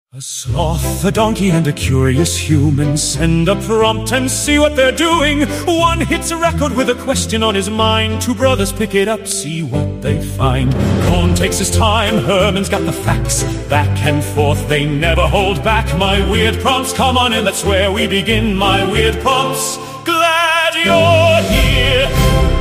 A sloth, a donkey, and a curious human send a prompt and see what they're doing. One hits a record with a question on his mind. Two brothers pick it up, see what they find. Cohn takes his time, Herman's got the facts. Back and forth, they never hold back. My weird prompts, come on in, that's where we begin. My weird prompts, glad you're here.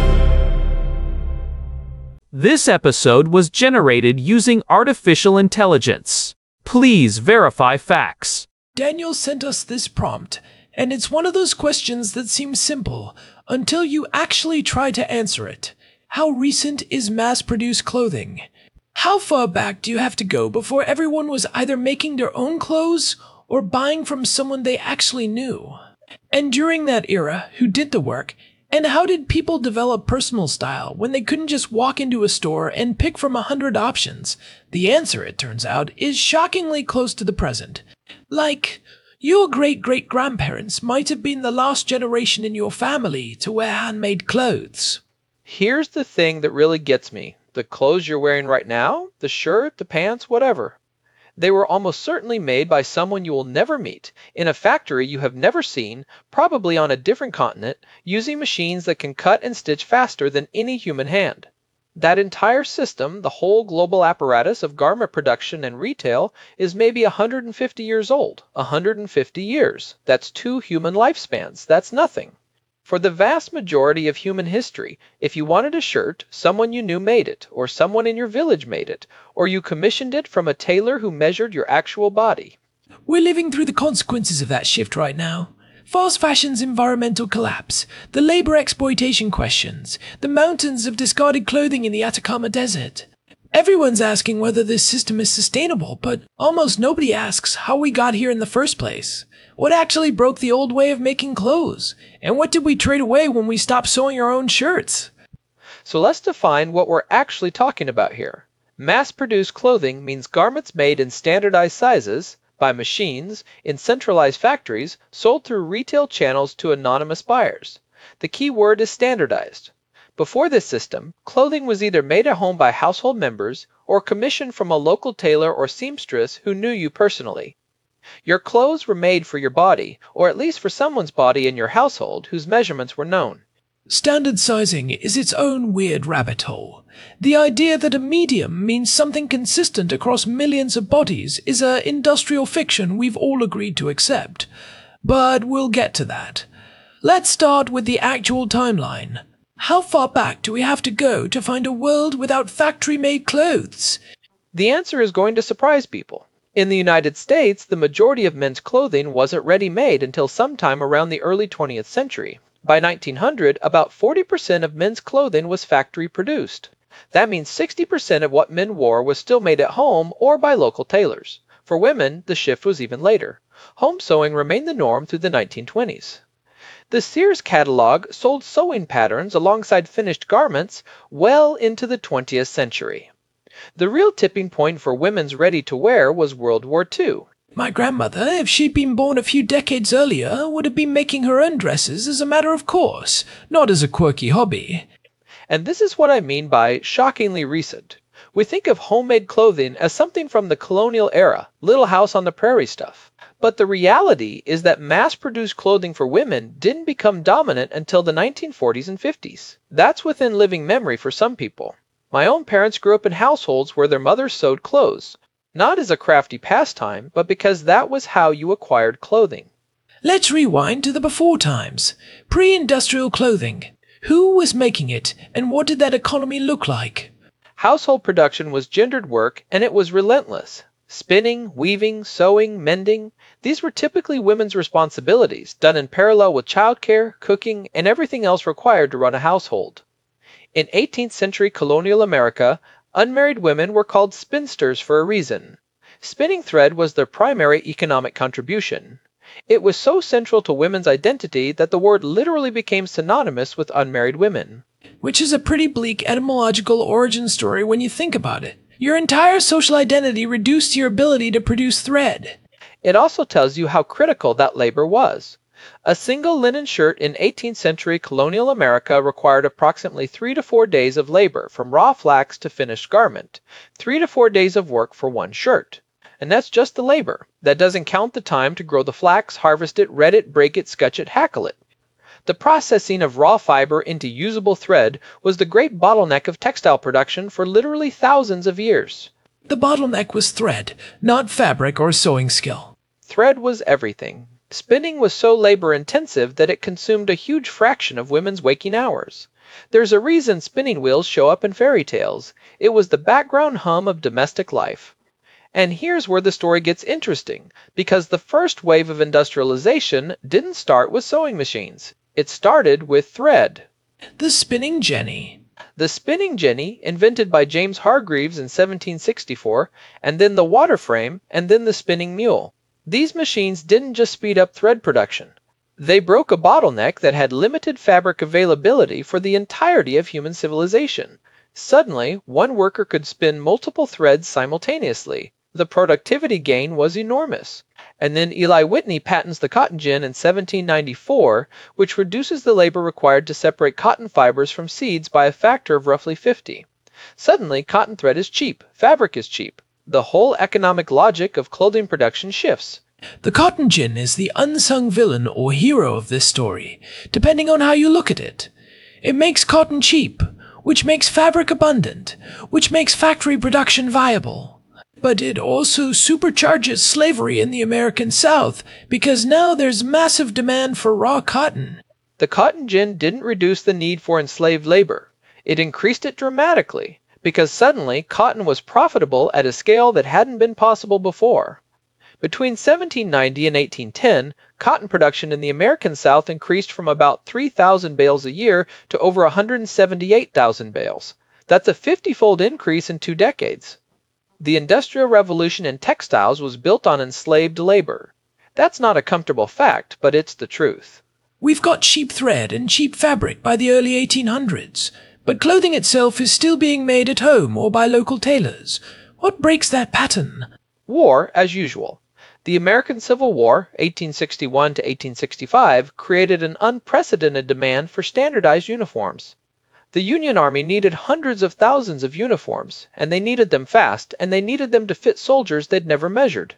This episode was generated using artificial intelligence. Please verify facts. Daniel sent us this prompt, and it's one of those questions that seems simple until you actually try to answer it. How recent is mass-produced clothing? How far back do you have to go before everyone was either making their own clothes or buying from someone they actually knew? And during that era, who did the work? And how did people develop personal style when they couldn't just walk into a store and pick from 100 options? The answer, it turns out, is shockingly close to the present. Like, your great-great-grandparents might have been the last generation in your family to wear handmade clothes. Here's the thing that really gets me. The clothes you're wearing right now, the shirt, the pants, whatever. They were almost certainly made by someone you will never meet, in a factory you have never seen, probably on a different continent, using machines that can cut and stitch faster than any human hand. That entire system, the whole global apparatus of garment production and retail, is maybe 150 years old. 150 years. That's 2 human lifespans. That's nothing. For the vast majority of human history, if you wanted a shirt, someone you knew made it, or someone in your village made it, or you commissioned it from a tailor who measured your actual body. We're living through the consequences of that shift right now. Fast fashion's environmental collapse, the labor exploitation questions, the mountains of discarded clothing in the Atacama Desert. Everyone's asking whether this system is sustainable, but almost nobody asks how we got here in the first place. What actually broke the old way of making clothes? And what did we trade away when we stopped sewing our own shirts? So let's define what we're actually talking about here. Mass-produced clothing means garments made in standardized sizes, by machines, in centralized factories, sold through retail channels to anonymous buyers. The key word is standardized. Before this system, clothing was either made at home by household members or commissioned from a local tailor or seamstress who knew you personally. Your clothes were made for your body, or at least for someone's body in your household whose measurements were known. Standard sizing is its own weird rabbit hole. The idea that a medium means something consistent across millions of bodies is an industrial fiction we've all agreed to accept. But we'll get to that. Let's start with the actual timeline. How far back do we have to go to find a world without factory-made clothes? The answer is going to surprise people. In the United States, the majority of men's clothing wasn't ready-made until sometime around the early 20th century. By 1900, about 40% of men's clothing was factory-produced. That means 60% of what men wore was still made at home or by local tailors. For women, the shift was even later. Home sewing remained the norm through the 1920s. The Sears catalog sold sewing patterns alongside finished garments well into the 20th century. The real tipping point for women's ready-to-wear was World War II. My grandmother, if she'd been born a few decades earlier, would have been making her own dresses as a matter of course, not as a quirky hobby. And this is what I mean by shockingly recent. We think of homemade clothing as something from the colonial era, Little House on the Prairie stuff. But the reality is that mass-produced clothing for women didn't become dominant until the 1940s and 50s. That's within living memory for some people. My own parents grew up in households where their mothers sewed clothes, not as a crafty pastime, but because that was how you acquired clothing. Let's rewind to the before times. Pre-industrial clothing. Who was making it, and what did that economy look like? Household production was gendered work, and it was relentless. Spinning, weaving, sewing, mending, these were typically women's responsibilities, done in parallel with childcare, cooking, and everything else required to run a household. In 18th century colonial America, unmarried women were called spinsters for a reason. Spinning thread was their primary economic contribution. It was so central to women's identity that the word literally became synonymous with unmarried women. Which is a pretty bleak etymological origin story when you think about it. Your entire social identity reduced to your ability to produce thread. It also tells you how critical that labor was. A single linen shirt in 18th century colonial America required approximately 3 to 4 days of labor, from raw flax to finished garment. 3 to 4 days of work for one shirt. And that's just the labor. That doesn't count the time to grow the flax, harvest it, red it, break it, scutch it, hackle it. The processing of raw fiber into usable thread was the great bottleneck of textile production for literally thousands of years. The bottleneck was thread, not fabric or sewing skill. Thread was everything. Spinning was so labor-intensive that it consumed a huge fraction of women's waking hours. There's a reason spinning wheels show up in fairy tales. It was the background hum of domestic life. And here's where the story gets interesting, because the first wave of industrialization didn't start with sewing machines. It started with thread. The spinning jenny. The spinning jenny, invented by James Hargreaves in 1764, and then the water frame, and then the spinning mule. These machines didn't just speed up thread production. They broke a bottleneck that had limited fabric availability for the entirety of human civilization. Suddenly, one worker could spin multiple threads simultaneously. The productivity gain was enormous. And then Eli Whitney patents the cotton gin in 1794, which reduces the labor required to separate cotton fibers from seeds by a factor of roughly 50. Suddenly, cotton thread is cheap, fabric is cheap. The whole economic logic of clothing production shifts. The cotton gin is the unsung villain or hero of this story, depending on how you look at it. It makes cotton cheap, which makes fabric abundant, which makes factory production viable. But it also supercharges slavery in the American South, because now there's massive demand for raw cotton. The cotton gin didn't reduce the need for enslaved labor. It increased it dramatically, because suddenly cotton was profitable at a scale that hadn't been possible before. Between 1790 and 1810, cotton production in the American South increased from about 3,000 bales a year to over 178,000 bales. That's a 50-fold increase in 2 decades. The Industrial Revolution in textiles was built on enslaved labor. That's not a comfortable fact, but it's the truth. We've got cheap thread and cheap fabric by the early 1800s, but clothing itself is still being made at home or by local tailors. What breaks that pattern? War, as usual. The American Civil War, 1861 to 1865, created an unprecedented demand for standardized uniforms. The Union Army needed hundreds of thousands of uniforms, and they needed them fast, and they needed them to fit soldiers they'd never measured.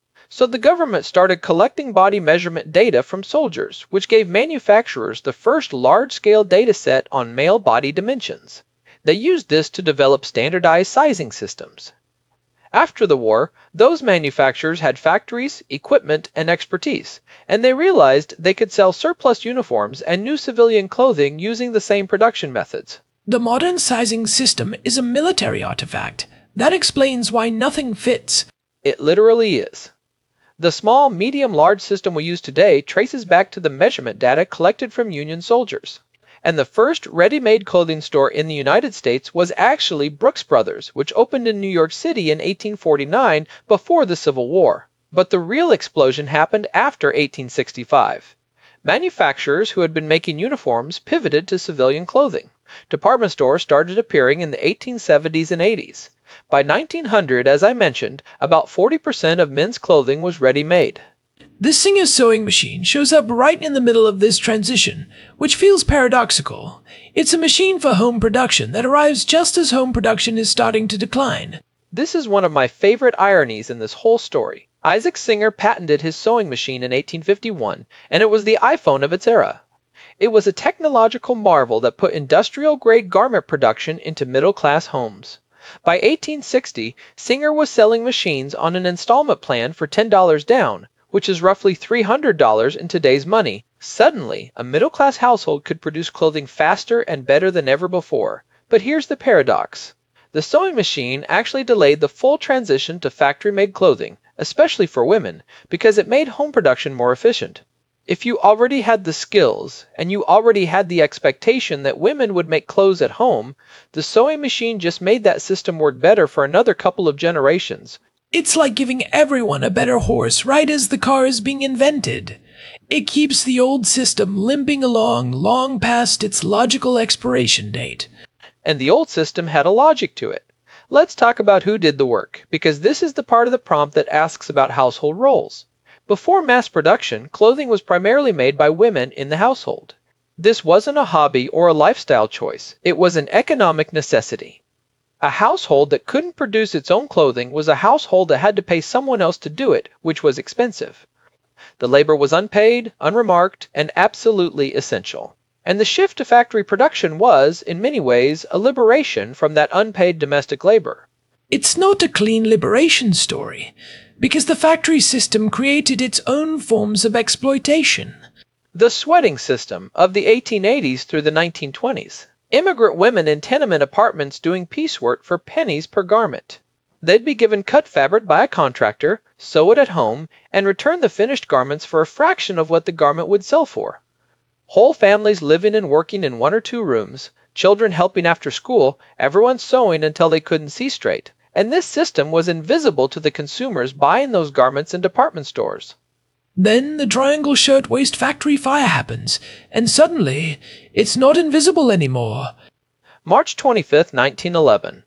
So the government started collecting body measurement data from soldiers, which gave manufacturers the first large-scale data set on male body dimensions. They used this to develop standardized sizing systems. After the war, those manufacturers had factories, equipment, and expertise, and they realized they could sell surplus uniforms and new civilian clothing using the same production methods. The modern sizing system is a military artifact. That explains why nothing fits. It literally is. The small, medium, large system we use today traces back to the measurement data collected from Union soldiers. And the first ready-made clothing store in the United States was actually Brooks Brothers, which opened in New York City in 1849 before the Civil War. But the real explosion happened after 1865. Manufacturers who had been making uniforms pivoted to civilian clothing. Department stores started appearing in the 1870s and 80s. By 1900, as I mentioned, about 40% of men's clothing was ready-made. The Singer sewing machine shows up right in the middle of this transition, which feels paradoxical. It's a machine for home production that arrives just as home production is starting to decline. This is one of my favorite ironies in this whole story. Isaac Singer patented his sewing machine in 1851, and it was the iPhone of its era. It was a technological marvel that put industrial-grade garment production into middle-class homes. By 1860, Singer was selling machines on an installment plan for $10 down, which is roughly $300 in today's money. Suddenly, a middle-class household could produce clothing faster and better than ever before. But here's the paradox. The sewing machine actually delayed the full transition to factory-made clothing, especially for women, because it made home production more efficient. If you already had the skills, and you already had the expectation that women would make clothes at home, the sewing machine just made that system work better for another couple of generations. It's like giving everyone a better horse right as the car is being invented. It keeps the old system limping along long past its logical expiration date. And the old system had a logic to it. Let's talk about who did the work, because this is the part of the prompt that asks about household roles. Before mass production, clothing was primarily made by women in the household. This wasn't a hobby or a lifestyle choice. It was an economic necessity. A household that couldn't produce its own clothing was a household that had to pay someone else to do it, which was expensive. The labor was unpaid, unremarked, and absolutely essential. And the shift to factory production was, in many ways, a liberation from that unpaid domestic labor. It's not a clean liberation story, because the factory system created its own forms of exploitation. The sweating system of the 1880s through the 1920s. Immigrant women in tenement apartments doing piecework for pennies per garment. They'd be given cut fabric by a contractor, sew it at home, and return the finished garments for a fraction of what the garment would sell for. Whole families living and working in 1 or 2 rooms, children helping after school, everyone sewing until they couldn't see straight. And this system was invisible to the consumers buying those garments in department stores. Then the Triangle Shirtwaist Factory fire happens, and suddenly, it's not invisible anymore. March 25, 1911.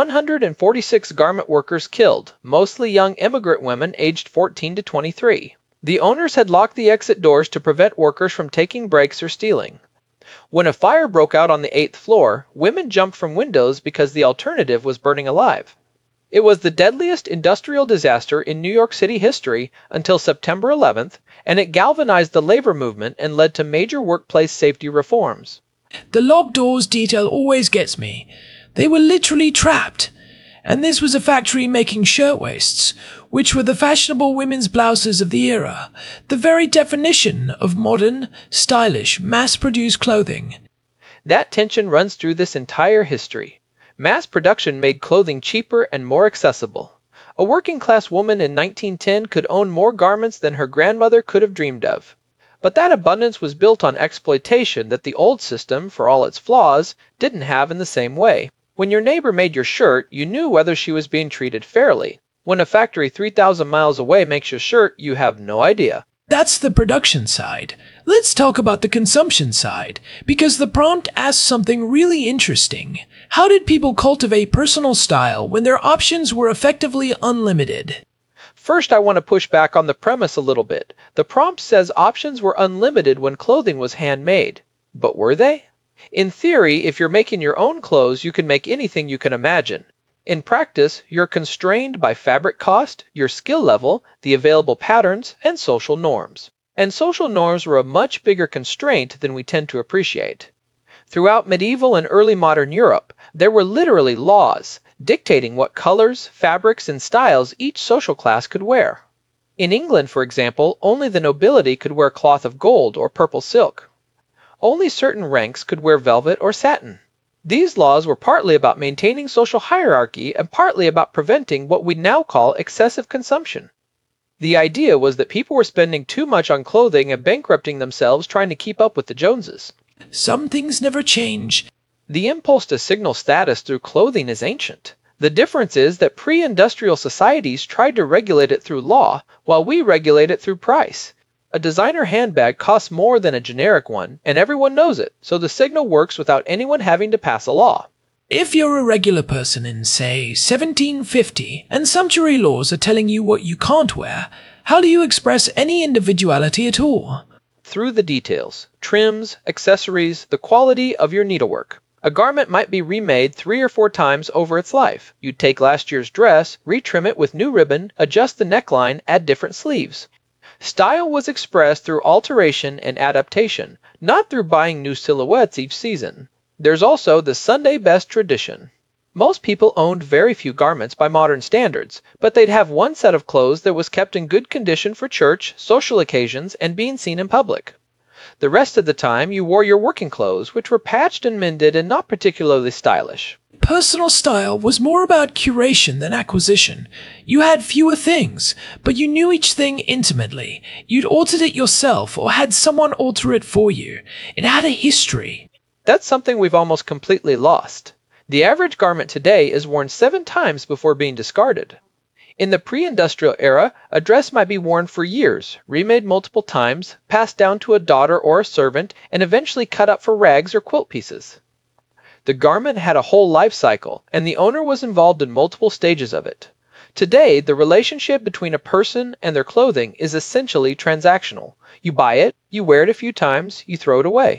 146 garment workers killed, mostly young immigrant women aged 14 to 23. The owners had locked the exit doors to prevent workers from taking breaks or stealing. When a fire broke out on the 8th floor, women jumped from windows because the alternative was burning alive. It was the deadliest industrial disaster in New York City history until September 11th, and it galvanized the labor movement and led to major workplace safety reforms. The locked doors detail always gets me. They were literally trapped. And this was a factory making shirtwaists, which were the fashionable women's blouses of the era, the very definition of modern, stylish, mass-produced clothing. That tension runs through this entire history. Mass production made clothing cheaper and more accessible. A working-class woman in 1910 could own more garments than her grandmother could have dreamed of. But that abundance was built on exploitation that the old system, for all its flaws, didn't have in the same way. When your neighbor made your shirt, you knew whether she was being treated fairly. When a factory 3,000 miles away makes your shirt, you have no idea. That's the production side. Let's talk about the consumption side, because the prompt asks something really interesting. How did people cultivate personal style when their options were effectively unlimited? First, I want to push back on the premise a little bit. The prompt says options were unlimited when clothing was handmade. But were they? In theory, if you're making your own clothes, you can make anything you can imagine. In practice, you're constrained by fabric cost, your skill level, the available patterns, and social norms. And social norms were a much bigger constraint than we tend to appreciate. Throughout medieval and early modern Europe, there were literally laws dictating what colors, fabrics, and styles each social class could wear. In England, for example, only the nobility could wear cloth of gold or purple silk. Only certain ranks could wear velvet or satin. These laws were partly about maintaining social hierarchy and partly about preventing what we now call excessive consumption. The idea was that people were spending too much on clothing and bankrupting themselves trying to keep up with the Joneses. Some things never change. The impulse to signal status through clothing is ancient. The difference is that pre-industrial societies tried to regulate it through law, while we regulate it through price. A designer handbag costs more than a generic one, and everyone knows it, so the signal works without anyone having to pass a law. If you're a regular person in, say, 1750, and sumptuary laws are telling you what you can't wear, how do you express any individuality at all? Through the details, trims, accessories, the quality of your needlework. A garment might be remade 3 or 4 times over its life. You'd take last year's dress, retrim it with new ribbon, adjust the neckline, add different sleeves. Style was expressed through alteration and adaptation, not through buying new silhouettes each season. There's also the Sunday best tradition. Most people owned very few garments by modern standards, but they'd have one set of clothes that was kept in good condition for church, social occasions, and being seen in public. The rest of the time you wore your working clothes, which were patched and mended and not particularly stylish. Personal style was more about curation than acquisition. You had fewer things, but you knew each thing intimately. You'd altered it yourself or had someone alter it for you. It had a history. That's something we've almost completely lost. The average garment today is worn 7 times before being discarded. In the pre-industrial era, a dress might be worn for years, remade multiple times, passed down to a daughter or a servant, and eventually cut up for rags or quilt pieces. The garment had a whole life cycle, and the owner was involved in multiple stages of it. Today, the relationship between a person and their clothing is essentially transactional. You buy it, you wear it a few times, you throw it away.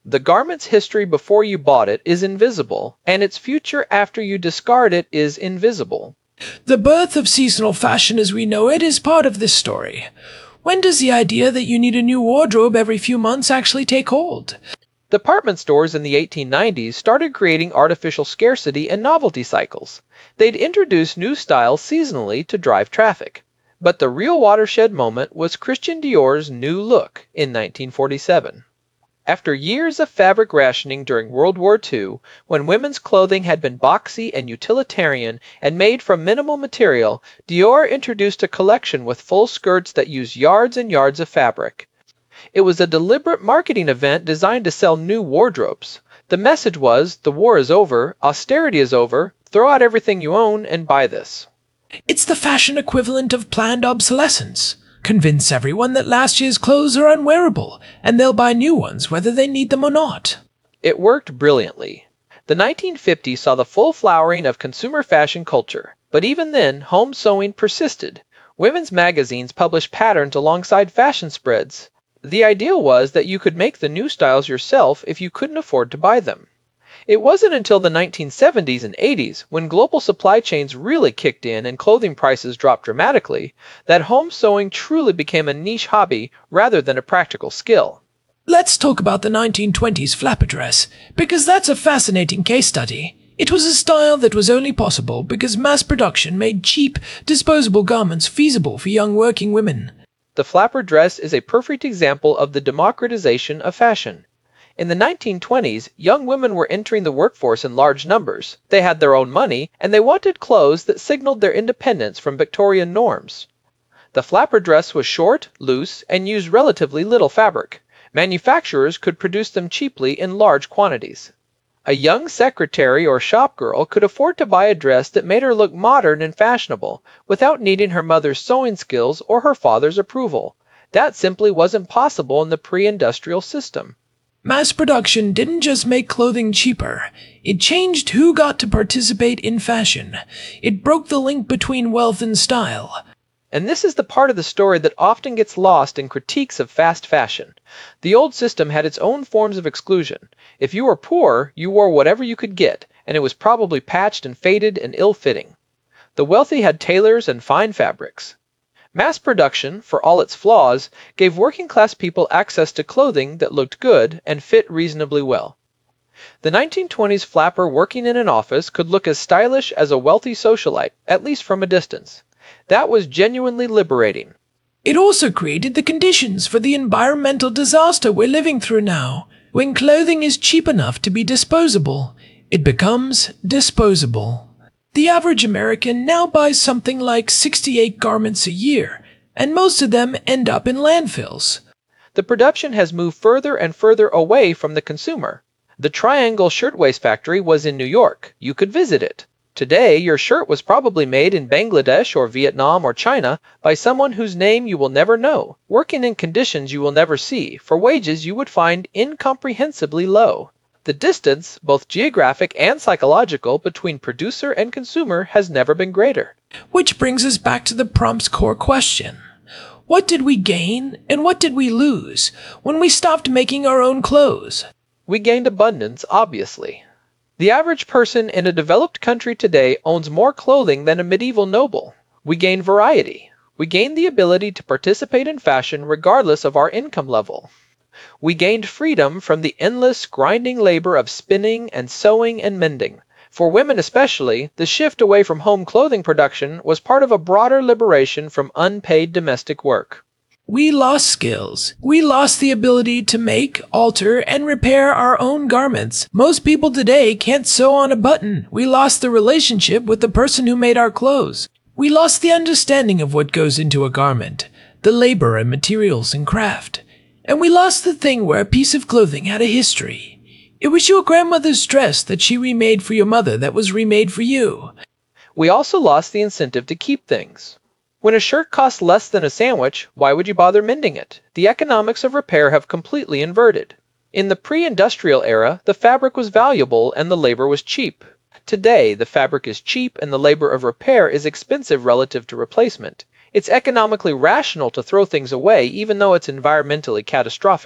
The garment's history before you bought it is invisible, and its future after you discard it is invisible. The birth of seasonal fashion as we know it is part of this story. When does the idea that you need a new wardrobe every few months actually take hold? Department stores in the 1890s started creating artificial scarcity and novelty cycles. They'd introduce new styles seasonally to drive traffic. But the real watershed moment was Christian Dior's new look in 1947. After years of fabric rationing during World War II, when women's clothing had been boxy and utilitarian and made from minimal material, Dior introduced a collection with full skirts that used yards and yards of fabric. It was a deliberate marketing event designed to sell new wardrobes. The message was, the war is over, austerity is over, throw out everything you own and buy this. It's the fashion equivalent of planned obsolescence. Convince everyone that last year's clothes are unwearable, and they'll buy new ones whether they need them or not. It worked brilliantly. The 1950s saw the full flowering of consumer fashion culture, but even then, home sewing persisted. Women's magazines published patterns alongside fashion spreads. The ideal was that you could make the new styles yourself if you couldn't afford to buy them. It wasn't until the 1970s and 80s, when global supply chains really kicked in and clothing prices dropped dramatically, that home sewing truly became a niche hobby rather than a practical skill. Let's talk about the 1920s flapper dress, because that's a fascinating case study. It was a style that was only possible because mass production made cheap, disposable garments feasible for young working women. The flapper dress is a perfect example of the democratization of fashion. In the 1920s, young women were entering the workforce in large numbers. They had their own money, and they wanted clothes that signaled their independence from Victorian norms. The flapper dress was short, loose, and used relatively little fabric. Manufacturers could produce them cheaply in large quantities. A young secretary or shop girl could afford to buy a dress that made her look modern and fashionable without needing her mother's sewing skills or her father's approval. That simply wasn't possible in the pre-industrial system. Mass production didn't just make clothing cheaper, it changed who got to participate in fashion. It broke the link between wealth and style. And this is the part of the story that often gets lost in critiques of fast fashion. The old system had its own forms of exclusion. If you were poor, you wore whatever you could get, and it was probably patched and faded and ill-fitting. The wealthy had tailors and fine fabrics. Mass production, for all its flaws, gave working-class people access to clothing that looked good and fit reasonably well. The 1920s flapper working in an office could look as stylish as a wealthy socialite, at least from a distance. That was genuinely liberating. It also created the conditions for the environmental disaster we're living through now. When clothing is cheap enough to be disposable, it becomes disposable. The average American now buys something like 68 garments a year, and most of them end up in landfills. The production has moved further and further away from the consumer. The Triangle Shirtwaist Factory was in New York. You could visit it. Today, your shirt was probably made in Bangladesh or Vietnam or China by someone whose name you will never know, working in conditions you will never see, for wages you would find incomprehensibly low. The distance, both geographic and psychological, between producer and consumer has never been greater. Which brings us back to the prompt's core question. What did we gain and what did we lose when we stopped making our own clothes? We gained abundance, obviously. The average person in a developed country today owns more clothing than a medieval noble. We gained variety. We gained the ability to participate in fashion regardless of our income level. We gained freedom from the endless, grinding labor of spinning and sewing and mending. For women especially, the shift away from home clothing production was part of a broader liberation from unpaid domestic work. We lost skills. We lost the ability to make, alter, and repair our own garments. Most people today can't sew on a button. We lost the relationship with the person who made our clothes. We lost the understanding of what goes into a garment, the labor and materials and craft. And we lost the thing where a piece of clothing had a history. It was your grandmother's dress that she remade for your mother that was remade for you. We also lost the incentive to keep things. When a shirt costs less than a sandwich, why would you bother mending it? The economics of repair have completely inverted. In the pre-industrial era, the fabric was valuable and the labor was cheap. Today, the fabric is cheap and the labor of repair is expensive relative to replacement. It's economically rational to throw things away even though it's environmentally catastrophic.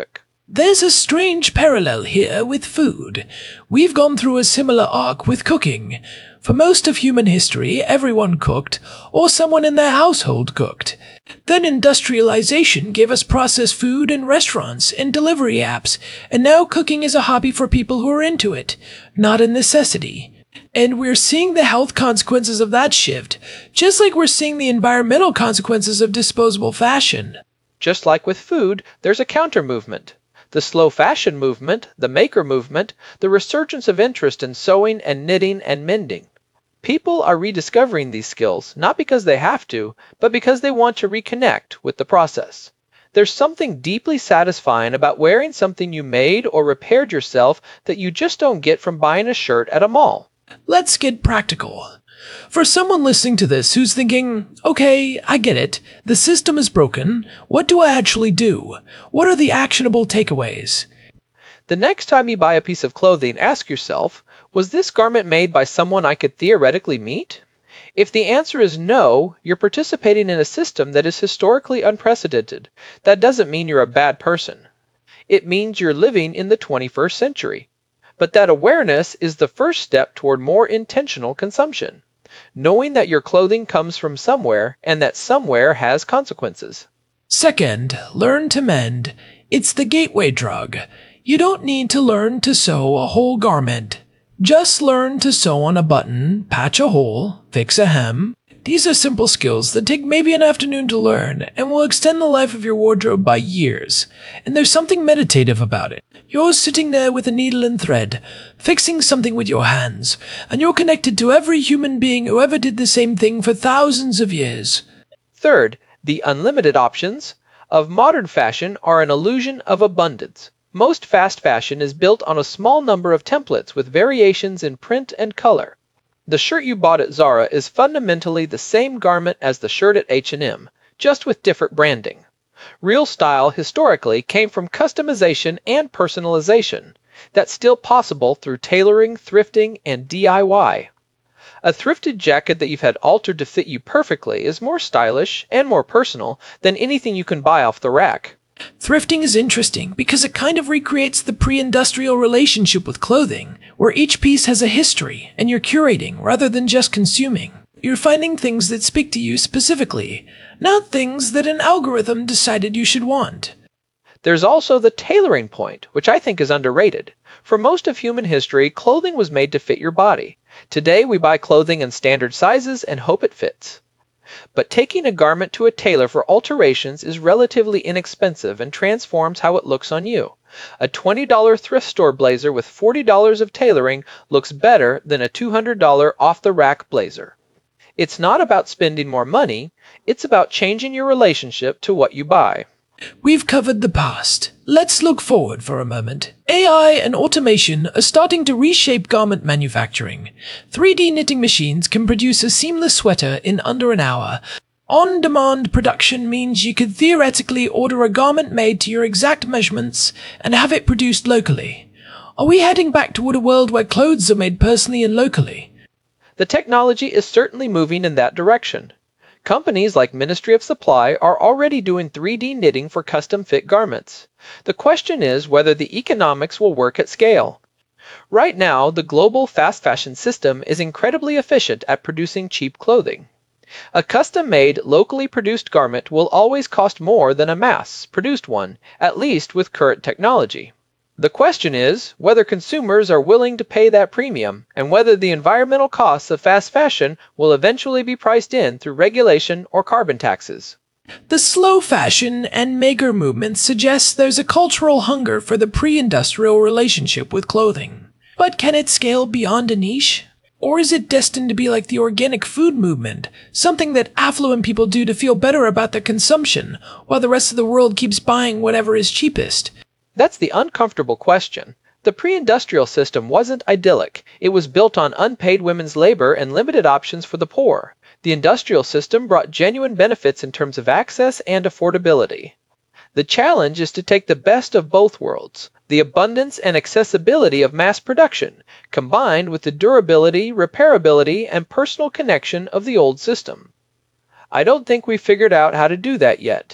There's a strange parallel here with food. We've gone through a similar arc with cooking. For most of human history, everyone cooked, or someone in their household cooked. Then industrialization gave us processed food and restaurants and delivery apps, and now cooking is a hobby for people who are into it, not a necessity. And we're seeing the health consequences of that shift, just like we're seeing the environmental consequences of disposable fashion. Just like with food, there's a counter movement. The slow fashion movement, the maker movement, the resurgence of interest in sewing and knitting and mending. People are rediscovering these skills, not because they have to, but because they want to reconnect with the process. There's something deeply satisfying about wearing something you made or repaired yourself that you just don't get from buying a shirt at a mall. Let's get practical. For someone listening to this who's thinking, okay, I get it, the system is broken, what do I actually do? What are the actionable takeaways? The next time you buy a piece of clothing, ask yourself, was this garment made by someone I could theoretically meet? If the answer is no, you're participating in a system that is historically unprecedented. That doesn't mean you're a bad person. It means you're living in the 21st century. But that awareness is the first step toward more intentional consumption. Knowing that your clothing comes from somewhere and that somewhere has consequences. Second, learn to mend. It's the gateway drug. You don't need to learn to sew a whole garment. Just learn to sew on a button, patch a hole, fix a hem. These are simple skills that take maybe an afternoon to learn and will extend the life of your wardrobe by years. And there's something meditative about it. You're sitting there with a needle and thread, fixing something with your hands, and you're connected to every human being who ever did the same thing for thousands of years. Third, the unlimited options of modern fashion are an illusion of abundance. Most fast fashion is built on a small number of templates with variations in print and color. The shirt you bought at Zara is fundamentally the same garment as the shirt at H&M, just with different branding. Real style historically came from customization and personalization. That's still possible through tailoring, thrifting, and DIY. A thrifted jacket that you've had altered to fit you perfectly is more stylish and more personal than anything you can buy off the rack. Thrifting is interesting because it kind of recreates the pre-industrial relationship with clothing, where each piece has a history and you're curating rather than just consuming. You're finding things that speak to you specifically, not things that an algorithm decided you should want. There's also the tailoring point, which I think is underrated. For most of human history, clothing was made to fit your body. Today we buy clothing in standard sizes and hope it fits. But taking a garment to a tailor for alterations is relatively inexpensive and transforms how it looks on you. A $20 thrift store blazer with $40 of tailoring looks better than a $200 off-the-rack blazer. It's not about spending more money, it's about changing your relationship to what you buy. We've covered the past. Let's look forward for a moment. AI and automation are starting to reshape garment manufacturing. 3D knitting machines can produce a seamless sweater in under an hour. On-demand production means you could theoretically order a garment made to your exact measurements and have it produced locally. Are we heading back toward a world where clothes are made personally and locally? The technology is certainly moving in that direction. Companies like Ministry of Supply are already doing 3D knitting for custom-fit garments. The question is whether the economics will work at scale. Right now, the global fast fashion system is incredibly efficient at producing cheap clothing. A custom-made, locally produced garment will always cost more than a mass-produced one, at least with current technology. The question is whether consumers are willing to pay that premium, and whether the environmental costs of fast fashion will eventually be priced in through regulation or carbon taxes. The slow fashion and maker movement suggests there's a cultural hunger for the pre-industrial relationship with clothing. But can it scale beyond a niche? Or is it destined to be like the organic food movement, something that affluent people do to feel better about their consumption, while the rest of the world keeps buying whatever is cheapest? That's the uncomfortable question. The pre-industrial system wasn't idyllic. It was built on unpaid women's labor and limited options for the poor. The industrial system brought genuine benefits in terms of access and affordability. The challenge is to take the best of both worlds, the abundance and accessibility of mass production, combined with the durability, repairability, and personal connection of the old system. I don't think we've figured out how to do that yet.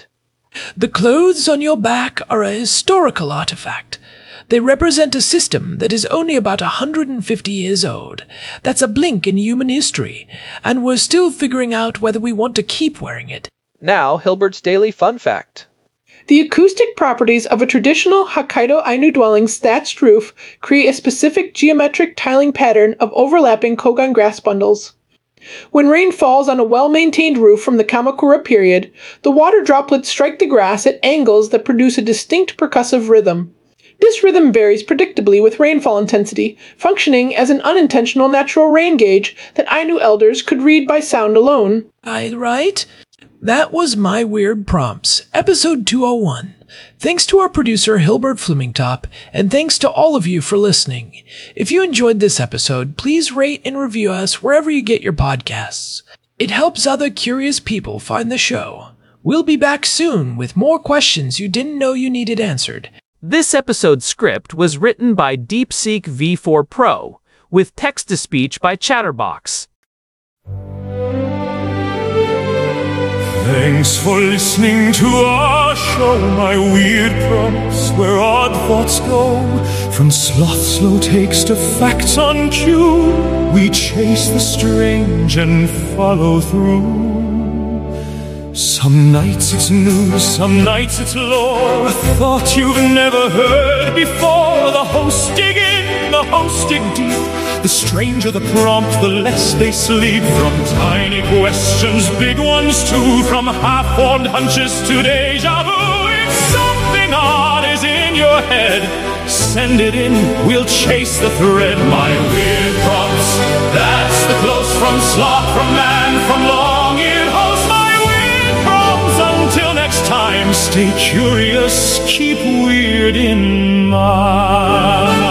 The clothes on your back are a historical artifact. They represent a system that is only about 150 years old. That's a blink in human history, and we're still figuring out whether we want to keep wearing it. Now, Hilbert's Daily Fun Fact. The acoustic properties of a traditional Hokkaido Ainu dwelling's thatched roof create a specific geometric tiling pattern of overlapping kogan grass bundles. When rain falls on a well-maintained roof from the Kamakura period, the water droplets strike the grass at angles that produce a distinct percussive rhythm. This rhythm varies predictably with rainfall intensity, functioning as an unintentional natural rain gauge that Ainu elders could read by sound alone. Right? That was My Weird Prompts, episode 201. Thanks to our producer Hilbert Flumingtop, and thanks to all of you for listening. If you enjoyed this episode, please rate and review us wherever you get your podcasts. It helps other curious people find the show. We'll be back soon with more questions you didn't know you needed answered. This episode's script was written by DeepSeek V4 Pro, with text-to-speech by Chatterbox. Thanks for listening to our show, My Weird Prompts, where odd thoughts go. From sloth slow takes to facts on cue, we chase the strange and follow through. Some nights it's news, some nights it's lore, a thought you've never heard before. The hosts dig in, the hosts dig deep. The stranger the prompt, the less they sleep. From tiny questions, big ones too. From half-formed hunches to deja vu. If something odd is in your head, send it in, we'll chase the thread. My Weird Prompts, that's the close from sloth, from man, from long-eared host. My Weird Prompts, until next time, stay curious, keep weird in mind.